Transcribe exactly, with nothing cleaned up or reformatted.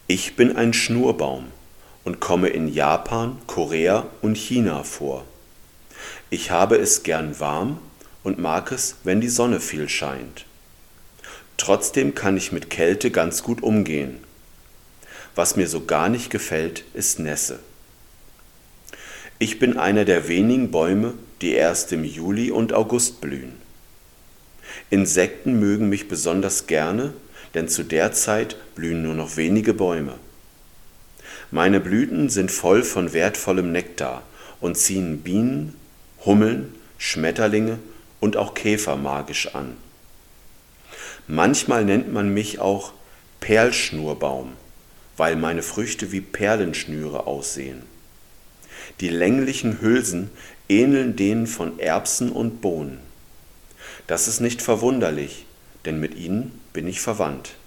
Ich bin ein Schnurbaum und komme in Japan, Korea und China vor. Ich habe es gern warm und mag es, wenn die Sonne viel scheint. Trotzdem kann ich mit Kälte ganz gut umgehen. Was mir so gar nicht gefällt, ist Nässe. Ich bin einer der wenigen Bäume, die erst im Juli und August blühen. Insekten mögen mich besonders gerne, denn zu der Zeit blühen nur noch wenige Bäume. Meine Blüten sind voll von wertvollem Nektar und ziehen Bienen, Hummeln, Schmetterlinge und auch Käfer magisch an. Manchmal nennt man mich auch Perlschnurbaum, weil meine Früchte wie Perlenschnüre aussehen. Die länglichen Hülsen ähneln denen von Erbsen und Bohnen. Das ist nicht verwunderlich, denn mit ihnen bin ich verwandt.